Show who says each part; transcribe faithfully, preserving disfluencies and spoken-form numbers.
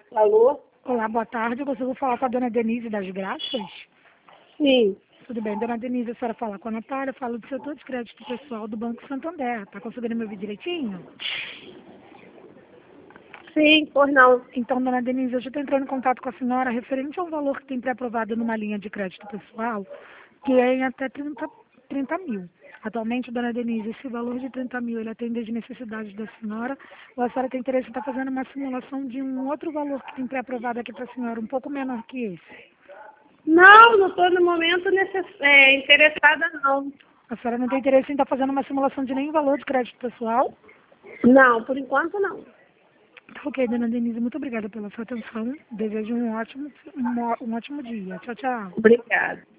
Speaker 1: Alô?
Speaker 2: Olá, boa tarde. Eu consigo falar com a dona Denise das Graças?
Speaker 1: Sim.
Speaker 2: Tudo bem, dona Denise, a senhora fala com a Natália, eu falo do setor de crédito pessoal do Banco Santander. Tá conseguindo me ouvir direitinho?
Speaker 1: Sim, pois não.
Speaker 2: Então, dona Denise, eu já estou entrando em contato com a senhora referente ao valor que tem pré-aprovado numa linha de crédito pessoal, que é em até trinta, trinta mil. Atualmente, dona Denise, esse valor de trinta mil, ele atende às necessidades da senhora, ou a senhora tem interesse em estar fazendo uma simulação de um outro valor que tem pré-aprovado aqui para a senhora, um pouco menor que esse?
Speaker 1: Não, não estou no momento necess... é, interessada, não.
Speaker 2: A senhora não tem interesse em estar fazendo uma simulação de nenhum valor de crédito pessoal?
Speaker 1: Não, por enquanto não.
Speaker 2: Ok, dona Denise, muito obrigada pela sua atenção. Desejo um ótimo, um, ó- um ótimo dia. Tchau, tchau.
Speaker 1: Obrigada.